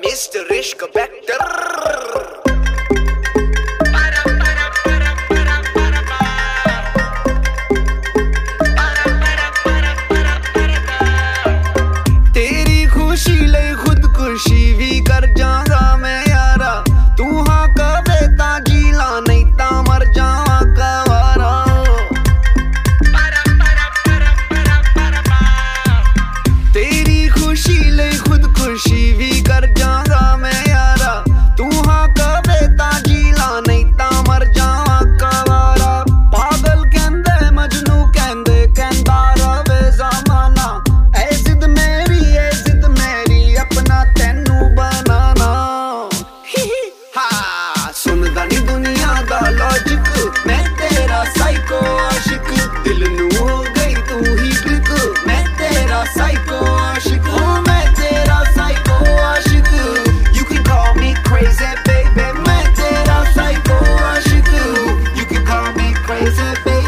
Mr. Ishq Vector. तेरी खुशी ले खुदकुशी भी कर जागा मैं यारा, तू हाँ कवे ता जीला नहीं ता मर जावा कवारा। तेरी खुशी ले खुदकुशी भी कर जागा मैं यारा, तू हाँ कवे ता जीला नहीं ता मर जावा कवारा। पागल कहंदे मजनू कहंदे कहंदा रवे ज़माना, ऐ जिद मेरी अपना तेनू बनाना। हाँ सुनदा नी दुनिया दा लॉजिक, मैं तेरा साइको आशिक, दिल नू हो गई तू ही क्लिक। मैं तेरा साइको आशिक हूँ, मैं तेरा साइको आशिक। You can call me crazy baby, मैं तेरा साइको आशिक। You can call me crazy baby।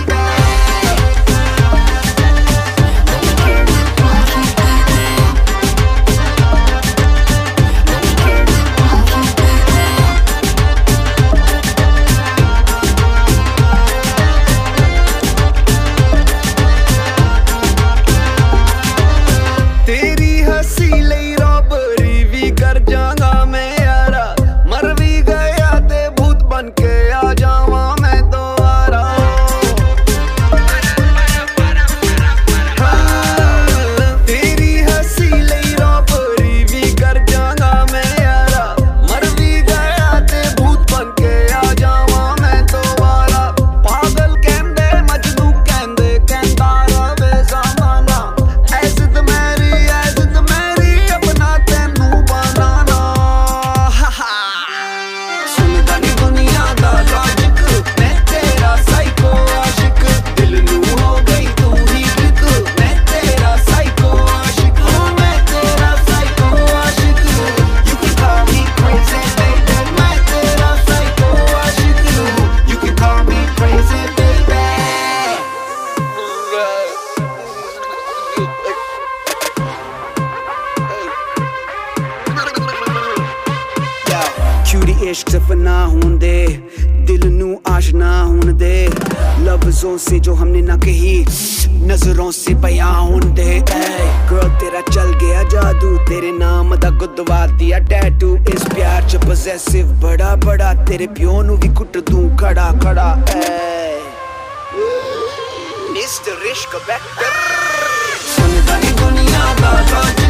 तेरी हंसी लई रॉबरी भी कर जागा मैं यारा, मर भी गया ते भूत बन के आ जावा मैं दोबारा। हाँ, तेरी हंसी लई रॉबरी भी कर जागा मैं यारा, मर भी गया ते भूत बन के आ जावा मैं दोबारा। पागल कहंदे मजनू कहंदे कहंदा रवे ज़माना, ऐ जिद मेरी अपना तेनू बनाना। सुनदा नी दुनिया दा लॉजिक, मैं तेरा साइको आशिक, दिल नू हो गई तू ही क्लिक। मैं तेरा साइको आशिक हूँ, मैं तेरा साइको आशिक। You can call me crazy baby, मैं तेरा साइको आशिक। You can call me crazy baby। क्यूरी इश्क से फना होंदे, दिल नू आशना होंदे, लफ्जों से जो हमने ना कही नजरों से बयां होंदे। गर्ल तेरा चल गया जादू, तेरे नाम दा गुदवा दिया टैटू। इस प्यार च पोजेसिव बड़ा बड़ा, तेरे प्यो नू भी कुट दूं खड़ा खड़ा। Mr. Ishq Vector। सुनदा नी दुनिया दा